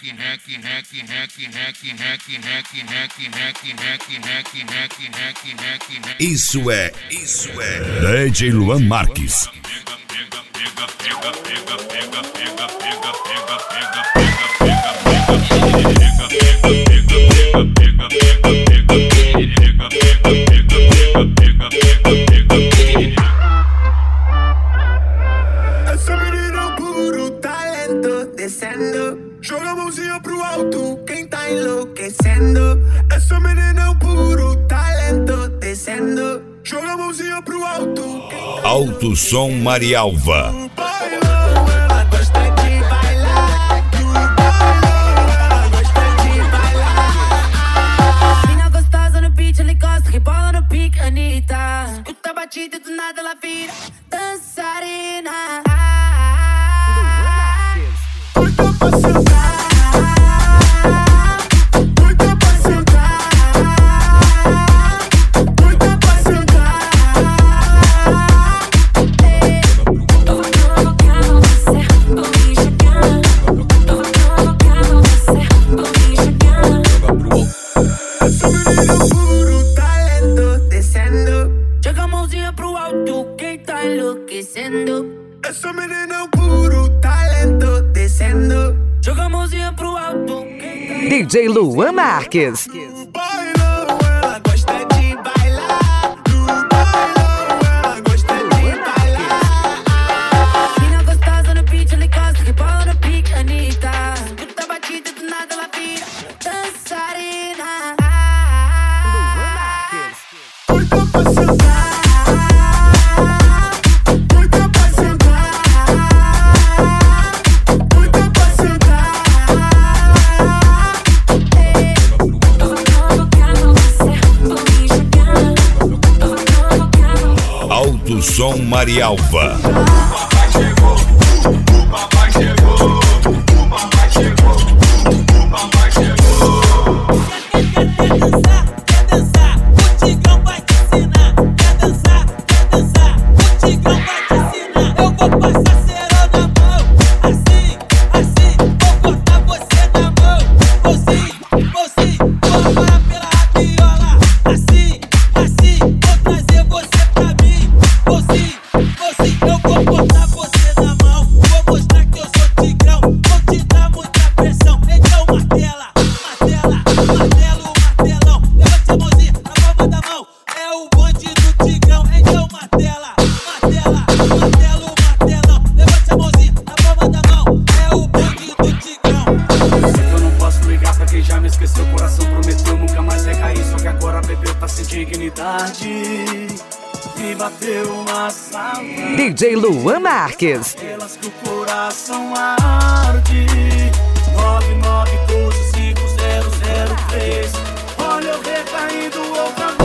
Isso é DJ Luan Marques. Essa menina é um puro talento, descendo. Joga a mãozinha pro alto, quem tá enlouquecendo. Essa menina é um puro talento, descendo. Joga a mãozinha pro alto. Alto Som Marialva. Ela gosta de bailar, ela gosta de bailar. Mina gostosa no beat, ela encosta, rebola no pique, Anitta. Escuta a batida e do nada ela vira dançarina. Doida pra sentar, doida pra sentar, doida pra sentar. Eu vou provocar você, vou me jogar. Eu vou provocar você, vou me jogar. Essa menina é um puro talento, descendo. Joga a mãozinha pro alto, quem tá enlouquecendo. Essa menina é um puro talento, descendo. Joga a mãozinha pro alto, quem tá DJ Luan Marques. Bailão, ela gosta de bailar. No bailão, ela gosta de bailar. Mina gostosa no beat, ela encosta, rebola no pique, Anitta. Escuta a batida e do nada ela vira dançarina. Doida pra sentar, doida pra sentar, doida pra sentar. Eu vou provocar você, vou me jogar. Eu vou provocar você. Alto Som Marialva. Quer dançar, o Tigrão vai te ensinar. Quer dançar, o Tigrão vai te ensinar. Eu vou passar cerol na mão, assim, vou cortar você na mão. Mozinho, vou amarrar pela rabiola. Assim, vou trazer você pra mim. Mozinho, eu vou cortar você na mão. Vou mostrar que eu sou Tigrão, vou te dar muita pressão. Então martela, martelo, martelão. Levante a mãozinha na palma da mão. É o bonde do Tigrão, então martela, martelo, martelão. Levante a mãozinha na palma da mão. É o bonde do Tigrão. Eu sei que eu não posso ligar pra quem já me esqueceu. O coração prometeu nunca mais recair. Só que agora bebeu tá sem dignidade. Me bateu uma saudade. DJ Luan Marques. Elas que o coração arde. 99125003. Olha eu recaindo outra vez.